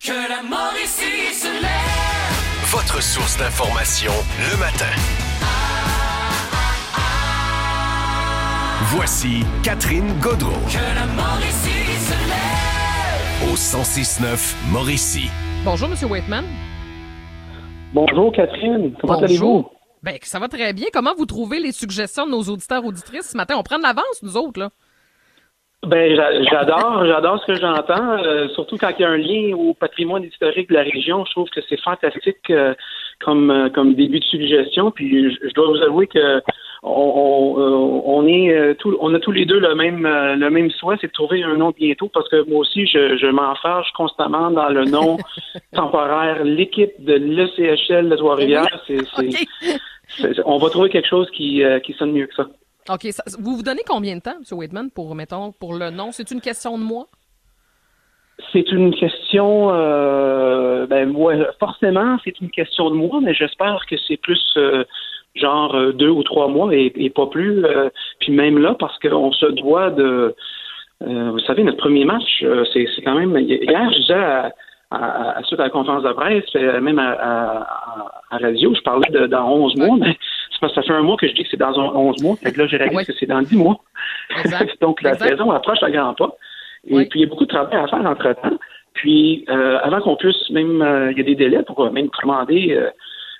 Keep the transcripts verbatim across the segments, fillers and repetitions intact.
Que la Mauricie se lève. Votre source d'information le matin. Voici Catherine Gaudreault. Que la Mauricie se lève. Au cent six neuf Mauricie. Bonjour, M. Waitman. Bonjour, Catherine. Comment Bonjour. allez-vous? Ben, ça va très bien. Comment vous trouvez les suggestions de nos auditeurs auditrices ce matin? On prend de l'avance, nous autres, là. Ben, j'a- j'adore, j'adore ce que j'entends, euh, surtout quand il y a un lien au patrimoine historique de la région. Je trouve que c'est fantastique euh, comme euh, comme début de suggestion. Puis, je, je dois vous avouer que on, on, euh, on est euh, tout, on a tous les deux le même euh, le même souhait, c'est de trouver un nom bientôt, parce que moi aussi, je, je m'enfarge constamment dans le nom temporaire. L'équipe de l'E C H L de Trois-Rivières, c'est, c'est, OK. c'est- on va trouver quelque chose qui euh, qui sonne mieux que ça. OK. Ça- vous vous donnez combien de temps, M. Waitman, pour, mettons, pour le nom? C'est une question de mois? C'est une question, euh, ben ouais, forcément, c'est une question de mois, mais j'espère que c'est plus euh, genre euh, deux ou trois mois et, et pas plus. euh, puis même là, parce qu'on se doit de, euh, vous savez, notre premier match, euh, c'est, c'est quand même. Hier, je disais à, à, à, suite à la conférence de presse, euh, même à, à, à radio, je parlais de dans onze mois, mais c'est parce que ça fait un mois que je dis que c'est dans onze mois. Fait que là, j'ai réalisé Oui. que c'est dans dix mois. Exact. Donc la Exact. saison approche à grands pas. Et Oui. puis, il y a beaucoup de travail à faire entre-temps. Puis, euh, avant qu'on puisse même, euh, il y a des délais pour euh, même commander euh,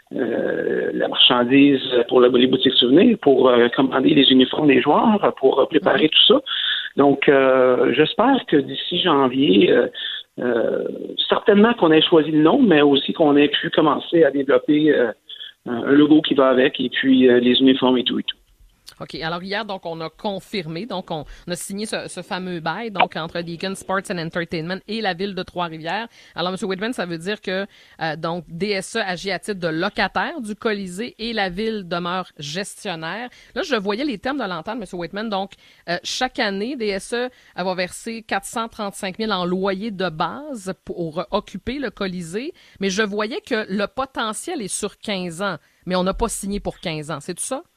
euh, la marchandise pour le- les boutiques souvenirs, pour euh, commander les uniformes des joueurs, pour euh, préparer tout ça. Donc, euh, j'espère que d'ici janvier, euh, euh, certainement qu'on ait choisi le nom, mais aussi qu'on ait pu commencer à développer euh, un logo qui va avec, et puis euh, les uniformes et tout et tout. OK. Alors, hier, donc, on a confirmé, donc, on, on a signé ce, ce fameux bail, donc, entre Deacon Sports and Entertainment et la ville de Trois-Rivières. Alors, M. Whitman, ça veut dire que, euh, donc, D S E agit à titre de locataire du Colisée et la ville demeure gestionnaire. Là, je voyais les termes de l'entente, M. Whitman. Donc, euh, chaque année, D S E va verser quatre cent trente-cinq mille en loyer de base pour occuper le Colisée. Mais je voyais que le potentiel est sur quinze ans, mais on n'a pas signé pour quinze ans. C'est tout ça?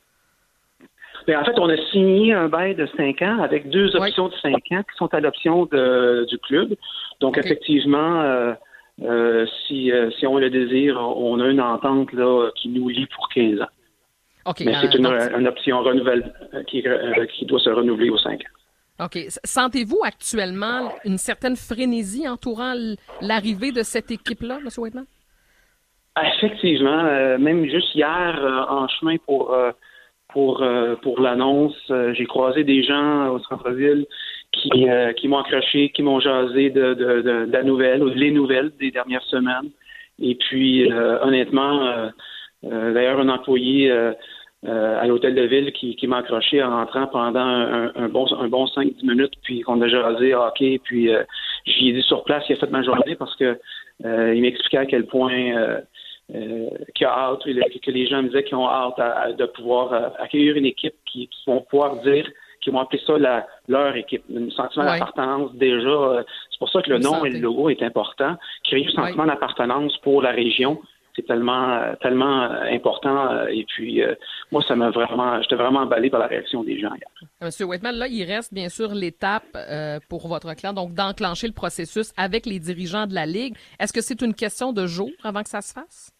Mais en fait, on a signé un bail de cinq ans avec deux options de cinq ans qui sont à l'option de, du club. Donc, OK. effectivement, euh, euh, si, euh, si on le désire, on a une entente là, qui nous lie pour quinze ans. OK. Mais euh, c'est une, donc, une option renouvelle, euh, qui, euh, qui doit se renouveler aux cinq ans. OK. S- Sentez-vous actuellement une certaine frénésie entourant l- l'arrivée de cette équipe-là, M. Whitman? Ah, effectivement, euh, même juste hier, euh, en chemin pour euh, pour euh, pour l'annonce, euh, j'ai croisé des gens au centre-ville qui euh, qui m'ont accroché, qui m'ont jasé de, de, de, de la nouvelle, ou les nouvelles des dernières semaines. Et puis, euh, honnêtement, euh, euh, d'ailleurs, un employé euh, euh, à l'hôtel de ville qui, qui m'a accroché en rentrant pendant un, un bon un bon cinq dix minutes, puis qu'on a jasé hockey, puis euh, j'y ai dit sur place, il a fait ma journée parce que euh, il m'expliquait à quel point euh, Euh, qui a hâte, que les gens me disaient qu'ils ont hâte à, à, de pouvoir euh, accueillir une équipe qui, qui vont pouvoir dire, qui vont appeler ça la, leur équipe. Un sentiment Ouais. d'appartenance, déjà. Euh, c'est pour ça que le Vous nom sentez. et le logo est important. Créer un sentiment Ouais. d'appartenance pour la région, c'est tellement euh, tellement euh, important. euh, et puis, euh, moi, ça m'a vraiment, j'étais vraiment emballé par la réaction des gens hier. Monsieur Whitman, là, il reste bien sûr l'étape euh, pour votre clan, donc d'enclencher le processus avec les dirigeants de la Ligue. Est-ce que c'est une question de jours avant que ça se fasse?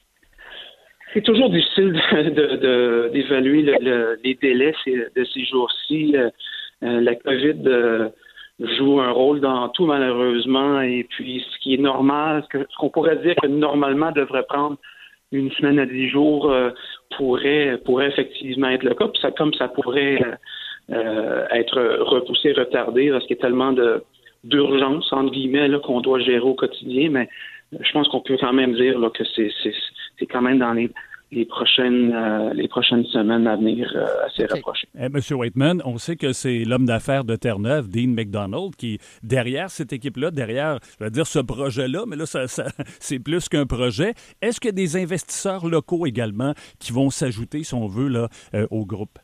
C'est toujours difficile de, de- de- d'évaluer le- le- les délais ces- de ces jours-ci. Euh, euh, la COVID euh, joue un rôle dans tout, malheureusement. Et puis, ce qui est normal, ce, que- ce qu'on pourrait dire que normalement devrait prendre une semaine à dix jours euh, pourrait, pourrait effectivement être le cas. Puis ça, comme ça pourrait euh, euh, être repoussé, retardé, parce qu'il y a tellement de d'urgence, entre guillemets, là, qu'on doit gérer au quotidien. Mais je pense qu'on peut quand même dire là, que c'est, c'est, c'est quand même dans les, les prochaines euh, les prochaines semaines à venir euh, assez OK. rapprochées. Eh, Monsieur Waitman, on sait que c'est l'homme d'affaires de Terre-Neuve, Dean McDonald, qui, derrière cette équipe-là, derrière, je vais dire ce projet-là, mais là, ça, ça- c'est plus qu'un projet. Est-ce qu'il y a des investisseurs locaux également qui vont s'ajouter, si on veut, là, euh, au groupe?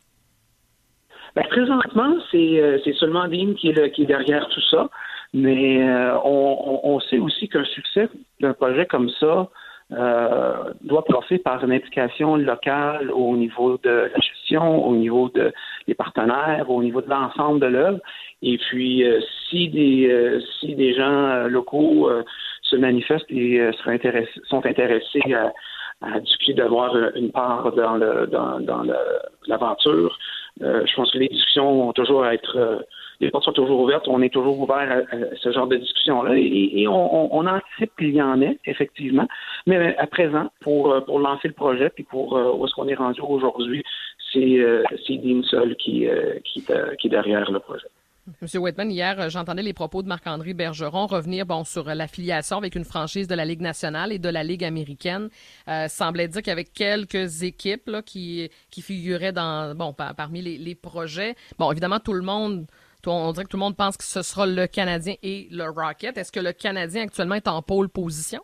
Ben, présentement, c'est, euh, c'est seulement Dean qui est, le- qui est derrière tout ça. Mais euh, on, on, on sait aussi qu'un succès d'un projet comme ça euh, doit passer par une implication locale au niveau de la gestion, au niveau de, des partenaires, au niveau de l'ensemble de l'œuvre. Et puis, euh, si des euh, si des gens euh, locaux euh, se manifestent et euh, seraient intéressés, sont intéressés à, à discuter, d'avoir une part dans le dans, dans le, l'aventure. Euh, je pense que les discussions vont toujours être euh, les portes sont toujours ouvertes, on est toujours ouvert à, à ce genre de discussion-là et, et on, on anticipe qu'il y en ait, effectivement. Mais à présent, pour, pour lancer le projet puis pour euh, où est-ce qu'on est rendu aujourd'hui, c'est, euh, c'est Dean seul qui, euh, qui, euh, qui est derrière le projet. Monsieur Whitman, hier, j'entendais les propos de Marc-André Bergeron revenir bon sur l'affiliation avec une franchise de la Ligue nationale et de la Ligue américaine. Euh, semblait dire qu'il y avait quelques équipes là, qui, qui figuraient dans bon par, parmi les, les projets. Bon, évidemment, tout le monde, on dirait que tout le monde pense que ce sera le Canadien et le Rocket. Est-ce que le Canadien actuellement est en pôle position?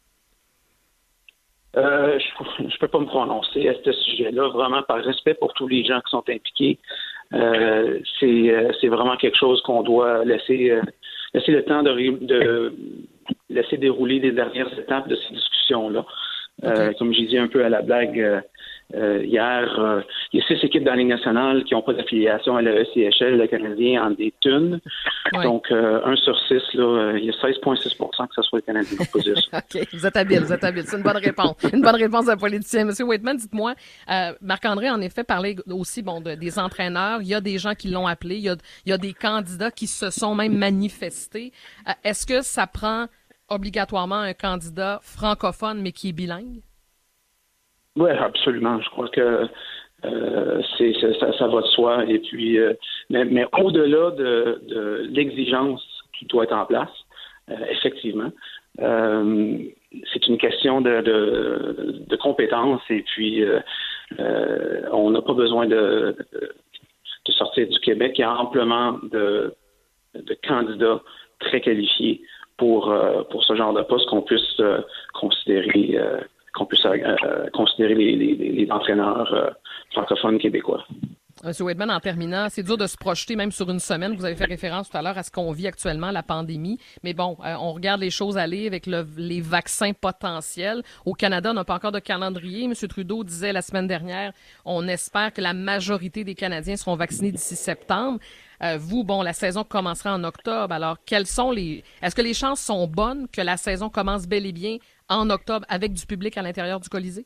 Euh, je ne peux pas me prononcer à ce sujet-là, vraiment par respect pour tous les gens qui sont impliqués. Euh, c'est, euh, c'est vraiment quelque chose qu'on doit laisser, euh, laisser le temps de, de laisser dérouler les dernières étapes de ces discussions-là. Euh, okay. Comme j'ai dit un peu à la blague euh, euh, hier, euh, il y a six équipes dans la Ligue nationale qui n'ont pas d'affiliation à la E C H L, le Canadien en est une. Ouais. Donc, euh, un sur six, là, il y a seize virgule six pour cent que ce soit le Canadien qui pose ça. OK, vous êtes habile, vous êtes habile. C'est une bonne réponse. Une bonne réponse d'un politicien. Monsieur Whitman, dites-moi, euh, Marc-André, en effet, parlait aussi bon, de, des entraîneurs. Il y a des gens qui l'ont appelé. Il y a, il y a des candidats qui se sont même manifestés. Euh, est-ce que ça prend obligatoirement un candidat francophone, mais qui est bilingue? Oui, absolument. Je crois que euh, c'est, c'est ça, ça va de soi. Et puis, euh, mais, mais au-delà de, de l'exigence qui doit être en place, euh, effectivement, euh, c'est une question de, de, de compétences. Et puis, euh, euh, on n'a pas besoin de, de, de sortir du Québec. Il y a amplement de, de candidats très qualifiés pour, euh, pour ce genre de poste qu'on puisse euh, considérer euh, qu'on puisse euh, considérer les, les, les entraîneurs euh, francophones québécois. Monsieur Whitman, en terminant, c'est dur de se projeter même sur une semaine. Vous avez fait référence tout à l'heure à ce qu'on vit actuellement, la pandémie. Mais bon, euh, on regarde les choses aller avec le, les vaccins potentiels. Au Canada, on n'a pas encore de calendrier. Monsieur Trudeau disait la semaine dernière, on espère que la majorité des Canadiens seront vaccinés d'ici septembre. Euh, vous, bon, la saison commencera en octobre. Alors, quelles sont les... Est-ce que les chances sont bonnes que la saison commence bel et bien en octobre avec du public à l'intérieur du Colisée?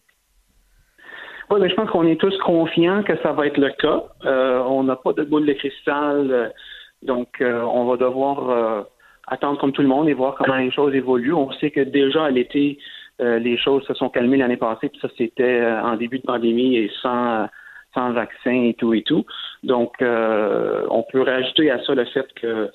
Oui, mais je pense qu'on est tous confiants que ça va être le cas. Euh, on n'a pas de boule de cristal, euh, donc euh, on va devoir euh, attendre comme tout le monde et voir comment les choses évoluent. On sait que déjà à l'été, euh, les choses se sont calmées l'année passée, puis ça c'était euh, en début de pandémie et sans, sans vaccin et tout et tout. Donc, euh, on peut rajouter à ça le fait que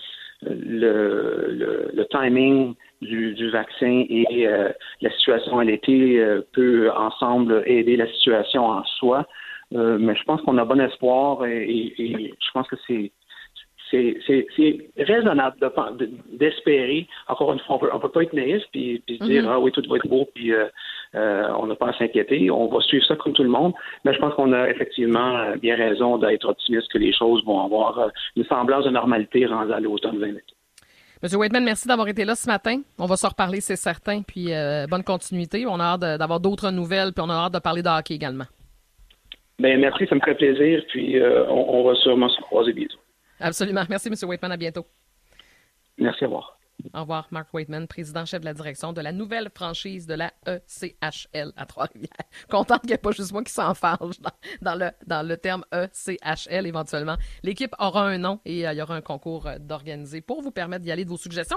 le, le, le timing du, du vaccin et euh, la situation à l'été euh, peut ensemble aider la situation en soi. Euh, mais je pense qu'on a bon espoir et, et, et je pense que c'est c'est, c'est, c'est raisonnable de, de, d'espérer. Encore une fois, on peut, on peut pas être naïf puis, puis mm-hmm. dire ah oui, tout va être beau puis euh, euh, on n'a pas à s'inquiéter. On va suivre ça comme tout le monde. Mais je pense qu'on a effectivement bien raison d'être optimiste que les choses vont avoir une semblance de normalité rendue à l'automne vingt vingt. Monsieur Whitman, merci d'avoir été là ce matin. On va se reparler, c'est certain. Puis euh, bonne continuité. On a hâte de, d'avoir d'autres nouvelles, puis on a hâte de parler de hockey également. Bien, merci, ça me ferait plaisir. Puis euh, on, on va sûrement se croiser bientôt. Absolument. Merci, monsieur Whitman. À bientôt. Merci, au revoir. Au revoir, Mark Whitman, président-chef de la direction de la nouvelle franchise de la E C H L à Trois-Rivières. Contente qu'il n'y ait pas juste moi qui s'enfarge dans, dans, le, dans le terme E C H L éventuellement. L'équipe aura un nom et euh, il y aura un concours euh, d'organiser pour vous permettre d'y aller de vos suggestions.